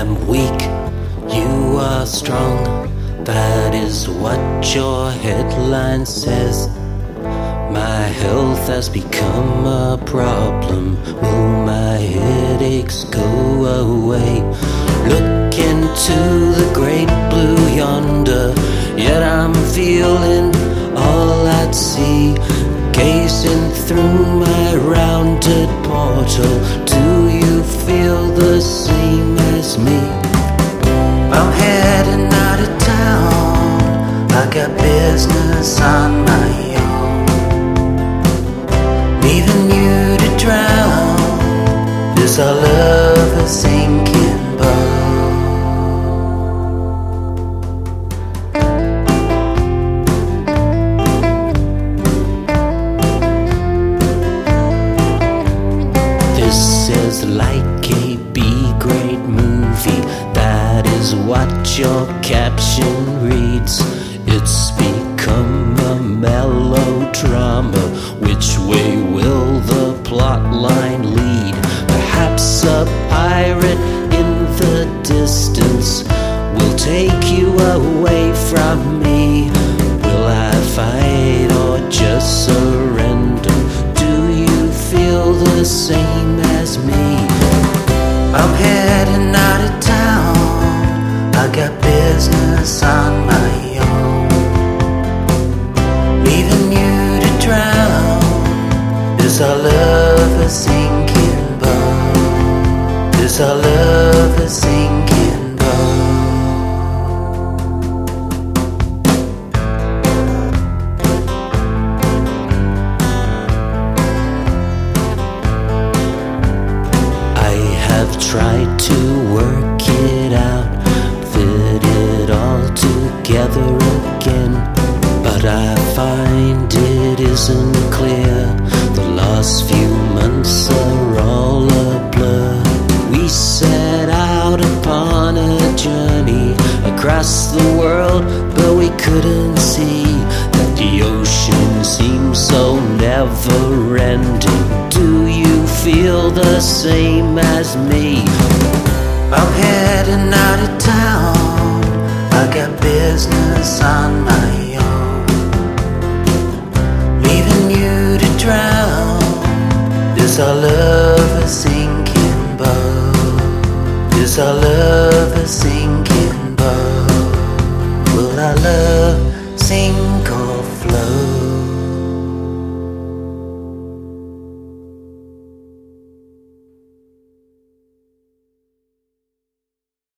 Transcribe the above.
am weak, you are strong. That is what your headline says. My health has become a problem. Will my headaches go away? Look into the great blue yonder, yet I'm feeling all at sea. Gazing through my rounded portal, do you feel the same as me? I'm heading out of town, I got business on my own. Leaving you to drown, is our love a sinking boat? This is like a B-grade movie, that is what your caption reads. It's become a melodrama. Which way will the plot line lead? Perhaps a pirate in the distance will take you away from me. Will I fight or just surrender? Do you feel the same as me? I'm heading out of town, I got business on my own. Leaving you to drown, is our love a sinking boat? Is our love a sinking boat? I've tried to work it out, fit it all together again, but I find it isn't clear. The last few months are all a blur. We set out upon a journey across the world, but we couldn't see that the ocean seems so never-ending. Do you feel the same as me? I'm heading out of town, I got business on my own. Leaving you to drown, is our love a sinking boat? Is our love a sinking boat? Will our love